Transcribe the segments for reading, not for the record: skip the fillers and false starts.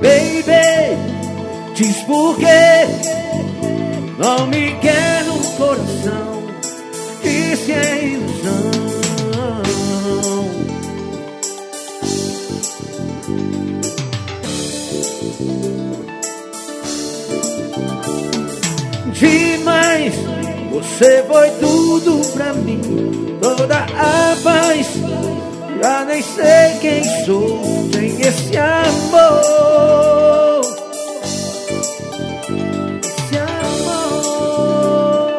Baby, diz por quê não me quer no coração. Isso é ilusão. Demais, você foi tudo pra mim, toda a paz. Já nem sei quem sou sem esse amor. Esse amor.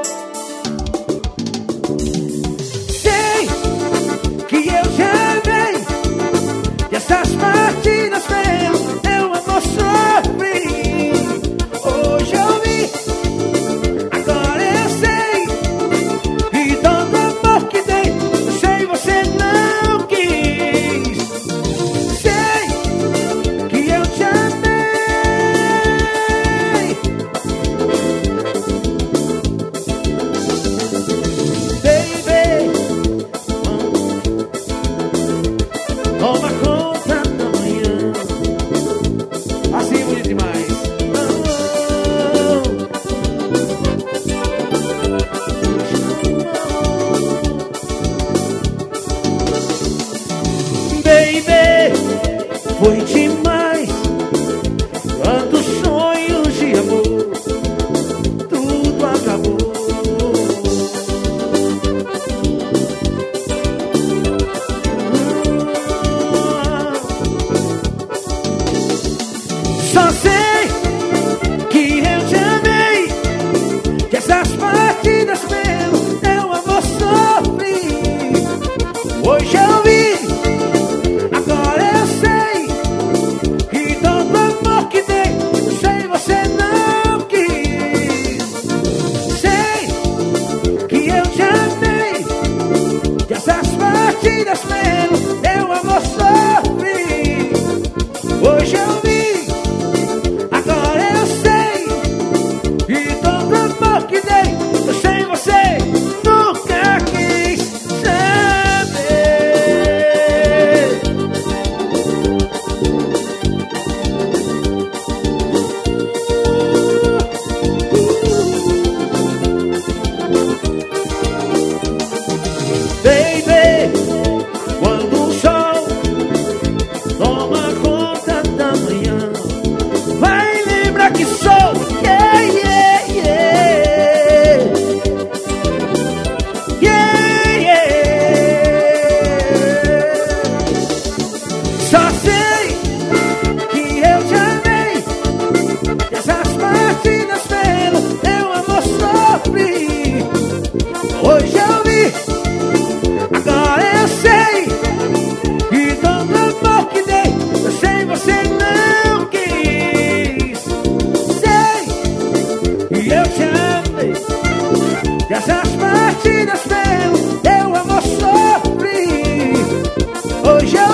Sei que eu já amei, e essas partidas pelo meu amor sofri. Hoje eu vi, agora eu sei, e todo amor que dei, eu sei você não quis. Sei que eu te amei. Baby, toma conta da manhã. Assim bonito demais. Baby, foi demais. Quantos sonhos de amor, tudo acabou. Só sei que eu te amei, que essas partidas pelo teu amor sofri. Hoje eu vi, agora eu sei, e todo amor que dei, eu sei você não quis. Sei que eu te amei, que essas partidas pelo teu amor sofri. Hoje eu vi, agora eu sei, e todo amor que dei, eu sei você nunca quis saber. Baby, quando o sol toma conta da manhã, vai lembrar que sou yeah, yeah, yeah. Yeah, yeah. Só sei que eu te amei, que essas partidas pelo teu amor sofri. Hoje eu vi, agora eu sei, e todo amor que dei, eu sei você não quis. Sei que eu te amei, que essas partidas pelo teu amor sofri. Hoje eu